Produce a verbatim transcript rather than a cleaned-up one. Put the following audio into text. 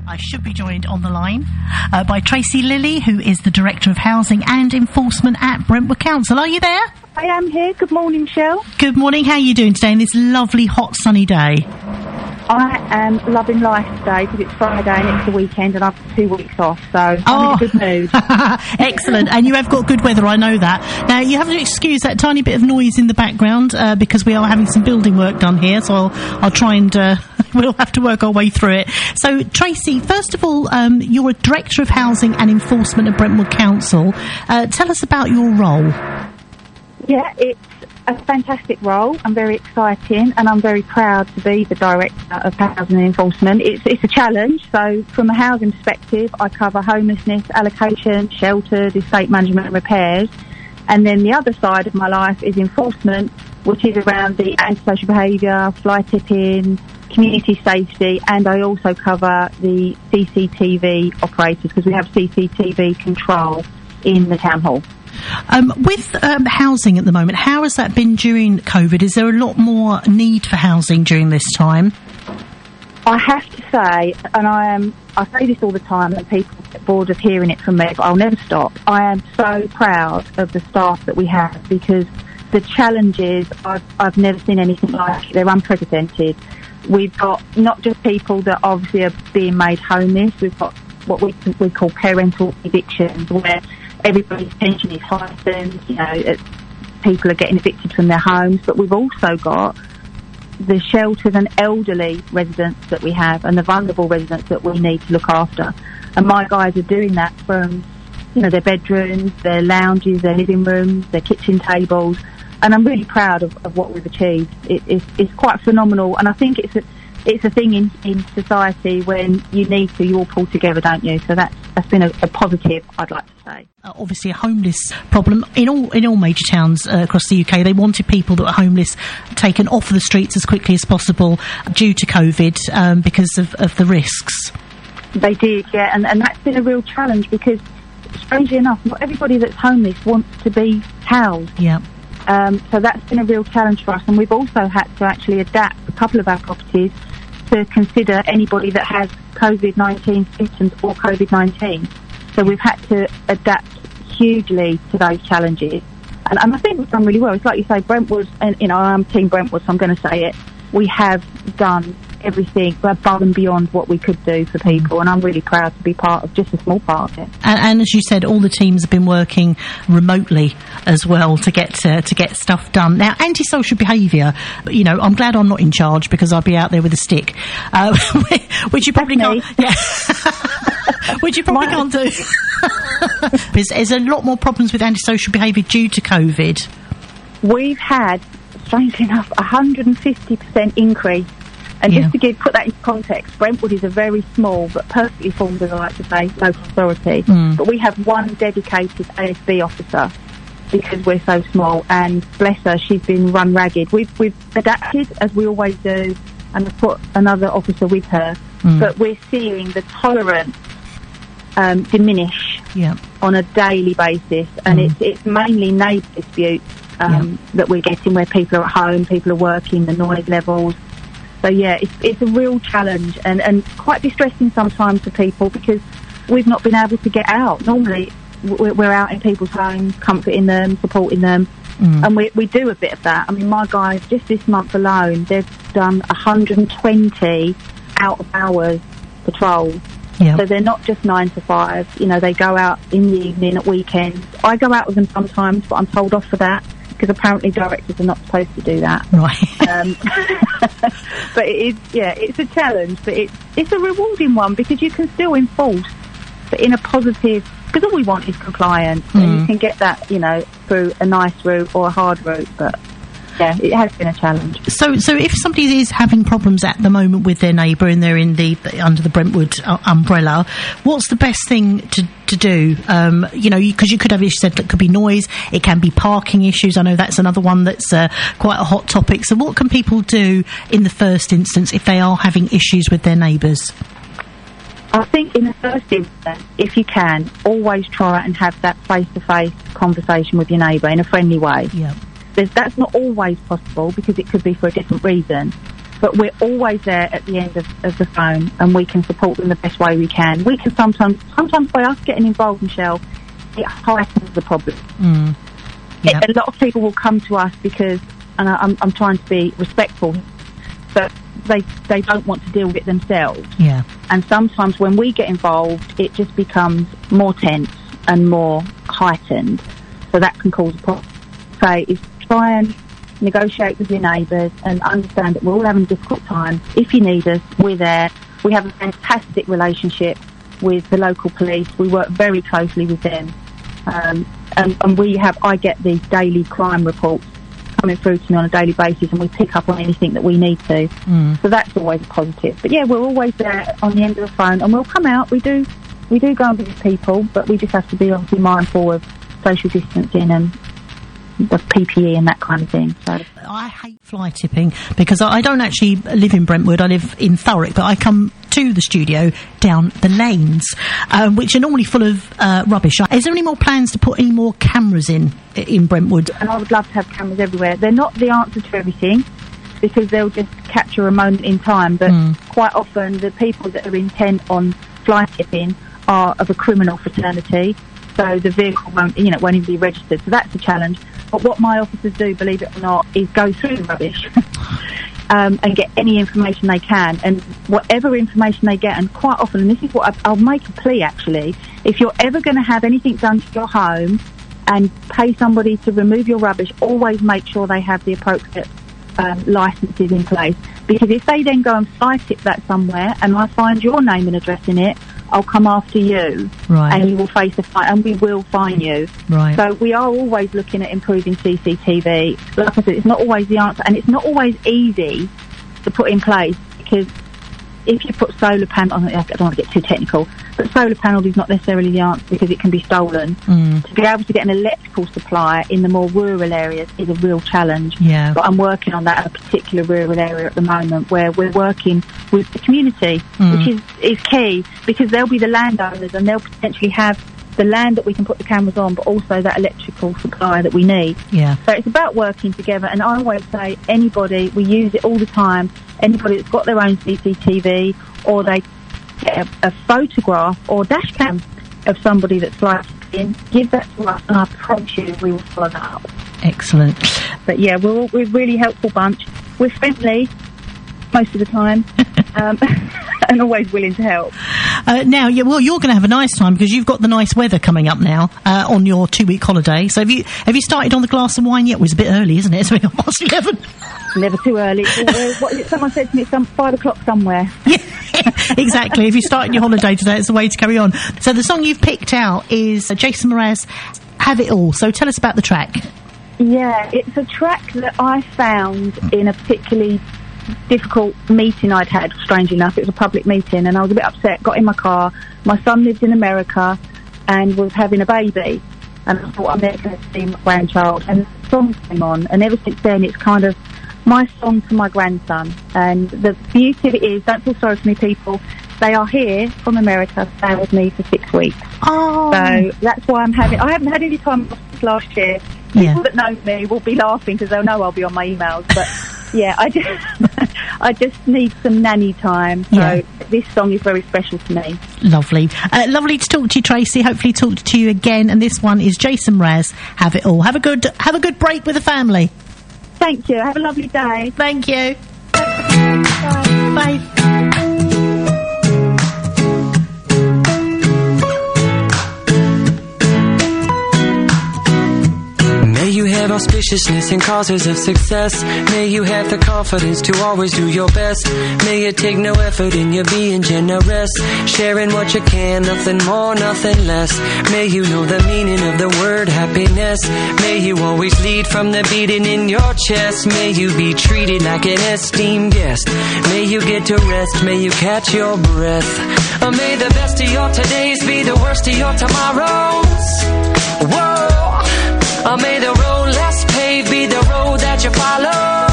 I should be joined on the line uh, by Tracy Lilly, who is the Director of Housing and Enforcement at Brentwood Council. Are you there? I am here. Good morning, Shell. Good morning. How are you doing today on this lovely, hot, sunny day? I am loving life today because it's Friday and it's the weekend and I've got two weeks off, so I'm oh. in a good mood. Excellent. And you have got good weather, I know that. Now, you have to excuse that tiny bit of noise in the background uh, because we are having some building work done here, so I'll, I'll try and... Uh, we'll have to work our way through it. So, Tracy, first of all, um, you're a Director of Housing and Enforcement at Brentwood Council. Uh, tell us about your role. Yeah, it's a fantastic role. I'm very exciting and I'm very proud to be the Director of Housing and Enforcement. It's, it's a challenge. So, from a housing perspective, I cover homelessness, allocation, shelters, estate management and repairs. And then the other side of my life is enforcement, which is around the antisocial behaviour, fly tipping, community safety, and I also cover the C C T V operators because we have C C T V control in the town hall. Um, with um, housing at the moment, how has that been during COVID? Is there a lot more need for housing during this time? I have to say, and I am, I say this all the time and people get bored of hearing it from me, but I'll never stop. I am so proud of the staff that we have because the challenges, I've, I've never seen anything like it. They're unprecedented. We've got not just people that obviously are being made homeless, we've got what we we call parental evictions, where everybody's pension is heightened, you know, it, people are getting evicted from their homes, but we've also got the shelters and elderly residents that we have and the vulnerable residents that we need to look after. And my guys are doing that from, you know, their bedrooms, their lounges, their living rooms, their kitchen tables. And I'm really proud of, of what we've achieved. It, it's, it's quite phenomenal, and I think it's a, it's a thing in, in society when you need to, you all pull together, don't you? So that's that's been a, a positive, I'd like to say. Uh, obviously, a homeless problem in all in all major towns uh, across the U K. They wanted people that were homeless taken off the streets as quickly as possible due to COVID um, because of, of the risks. They did, yeah, and, and that's been a real challenge because, strangely enough, not everybody that's homeless wants to be housed. Yeah. Um, so that's been a real challenge for us, and we've also had to actually adapt a couple of our properties to consider anybody that has COVID nineteen symptoms or COVID nineteen. So we've had to adapt hugely to those challenges, and, and I think we've done really well. It's like you say, Brentwood, and you know, I'm Team Brentwood, so I'm going to say it. We have done everything above and beyond what we could do for people, and I'm really proud to be part of just a small part of it. And, and as you said, all the teams have been working remotely as well to get uh, to get stuff done. Now, antisocial behaviour, you know, I'm glad I'm not in charge because I'd be out there with a stick, uh, which you probably That's can't. Yeah. Which you probably can't do. There's, there's a lot more problems with antisocial behaviour due to COVID. We've had, strangely enough, a one hundred fifty percent increase. And yeah. just to give put that into context, Brentwood is a very small but perfectly formed, as I like to say, local authority. Mm. But we have one dedicated A S B officer because we're so small. And bless her, she's been run ragged. We've we've adapted as we always do, and we've put another officer with her. Mm. But we're seeing the tolerance um, diminish yeah. on a daily basis, and mm. it's it's mainly neighbour disputes um, yeah. that we're getting where people are at home, people are working, the noise levels. So, yeah, it's, it's a real challenge and, and quite distressing sometimes for people because we've not been able to get out. Normally, we're, we're out in people's homes, comforting them, supporting them, mm. and we, we do a bit of that. I mean, my guys, just this month alone, they've done one hundred twenty out-of-hours patrols. Yeah. So they're not just nine to five. You know, they go out in the evening, at weekends. I go out with them sometimes, but I'm told off for that, because apparently directors are not supposed to do that. Right. Um, but it is, yeah, it's a challenge, but it's it's a rewarding one because you can still enforce, but in a positive, because all we want is compliance, mm. and you can get that, you know, through a nice route or a hard route, but yeah, it has been a challenge. So, so if somebody is having problems at the moment with their neighbour and they're in the under the Brentwood uh, umbrella, what's the best thing to to do? Um, you know, because you, you could have issues that could be noise, it can be parking issues. I know that's another one that's uh, quite a hot topic. So, what can people do in the first instance if they are having issues with their neighbours? I think in the first instance, if you can, always try and have that face-to-face conversation with your neighbour in a friendly way. Yeah. There's, that's not always possible because it could be for a different reason. but we're always there at the end of, of the phone, and we can support them the best way we can. We can sometimes, sometimes by us getting involved, Michelle, it heightens the problem. Mm. Yep. It, a lot of people will come to us because, and I, I'm, I'm trying to be respectful, but they they don't want to deal with it themselves. Yeah. And sometimes when we get involved, it just becomes more tense and more heightened. So that can cause a problem. So is try and negotiate with your neighbours and understand that we're all having a difficult time. If you need us, we're there. We have a fantastic relationship with the local police. We work very closely with them. Um, and, and we have, I get these daily crime reports coming through to me on a daily basis, and we pick up on anything that we need to. Mm. So that's always a positive. But yeah, we're always there on the end of the phone, and we'll come out. We do, we do go and visit people, but we just have to be obviously mindful of social distancing and the P P E and that kind of thing. So I hate fly tipping because I don't actually live in Brentwood. I live in Thurrock, but I come to the studio down the lanes, um, which are normally full of uh, rubbish. Is there any more plans to put any more cameras in in Brentwood? And I would love to have cameras everywhere. They're not the answer to everything, because they'll just capture a moment in time, but mm. quite often the people that are intent on fly tipping are of a criminal fraternity, so the vehicle won't, you know, won't even be registered. So that's a challenge. But what my officers do, believe it or not, is go through the rubbish um, and get any information they can. And whatever information they get, and quite often, and this is what I, I'll make a plea actually, if you're ever going to have anything done to your home and pay somebody to remove your rubbish, always make sure they have the appropriate um, licences in place. Because if they then go and fly tip that somewhere and I find your name and address in it, I'll come after you, right. and you will face a fine, and we will fine you. Right. So we are always looking at improving C C T V. Like I said, it's not always the answer, and it's not always easy to put in place, because if you put solar panels, I don't want to get too technical, but solar panels is not necessarily the answer, because it can be stolen. Mm. To be able to get an electrical supply in the more rural areas is a real challenge. Yeah. But I'm working on that in a particular rural area at the moment, where we're working with the community, mm. which is, is key, because they'll be the landowners and they'll potentially have the land that we can put the cameras on, but also that electrical supply that we need. Yeah. So it's about working together, and I always say anybody, we use it all the time, anybody that's got their own C C T V, or they get a, a photograph or dash cam of somebody that's flying in, give that to us, and I promise you we will follow that up. Excellent. But yeah, we're, we're a really helpful bunch. We're friendly most of the time, um, and always willing to help. Uh, now, yeah, well, you're going to have a nice time, because you've got the nice weather coming up now uh, on your two-week holiday. So have you have you started on the glass of wine yet? It was a bit early, isn't it? It's only past eleven. Never too early. Uh, what is it? Someone said to me it's some five o'clock somewhere. Yeah, exactly. If you started your holiday today, it's the way to carry on. So the song you've picked out is Jason Mraz, Have It All. So tell us about the track. Yeah, it's a track that I found in a particularly difficult meeting I'd had, strangely enough. It was a public meeting, and I was a bit upset, got in my car. My son lived in America and was having a baby, and I thought, I'm never going to see my grandchild. And the song came on, and ever since then it's kind of my song to my grandson. And the beauty of it is, don't feel sorry for me, people, they are here from America, staying with me for six weeks. Oh. So that's why I'm having, I haven't had any time off this last year. Yeah. People that know me will be laughing, because they'll know I'll be on my emails, but yeah, I just I just need some nanny time. So yeah. This song is very special to me. Lovely. Uh, lovely to talk to you, Tracy. Hopefully talk to you again. And this one is Jason Mraz, Have It All. Have a good have a good break with the family. Thank you. Have a lovely day. Thank you. Bye. Bye. May you have auspiciousness and causes of success. May you have the confidence to always do your best. May it take no effort in your being generous, sharing what you can, nothing more, nothing less. May you know the meaning of the word happiness. May you always lead from the beating in your chest. May you be treated like an esteemed guest. May you get to rest, may you catch your breath. Or may the best of your todays be the worst of your tomorrows. Whoa. Or may the road less paved be the road that you follow.